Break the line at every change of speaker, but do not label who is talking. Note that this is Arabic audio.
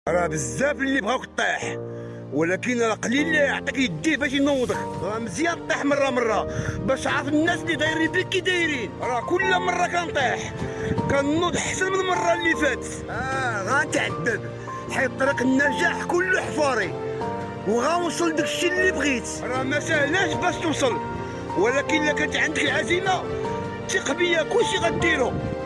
راه بزاف اللي بغاوك طيح، ولكن راه قليل اللي يعطيك يديه باش ينوضك. راه مزيان طيح مره باش عارف الناس اللي دايرين بك كي دايرين. راه كل مره كنطيح كنوض احسن من المره اللي فاتت. غنتعذب حيت طريق النجاح كله حفاري، وغنوصل داكشي اللي بغيت. راه ما ساهلاش باش توصل، ولكن الا كانت عندك العزيمه ثق بيا كلشي غديرو.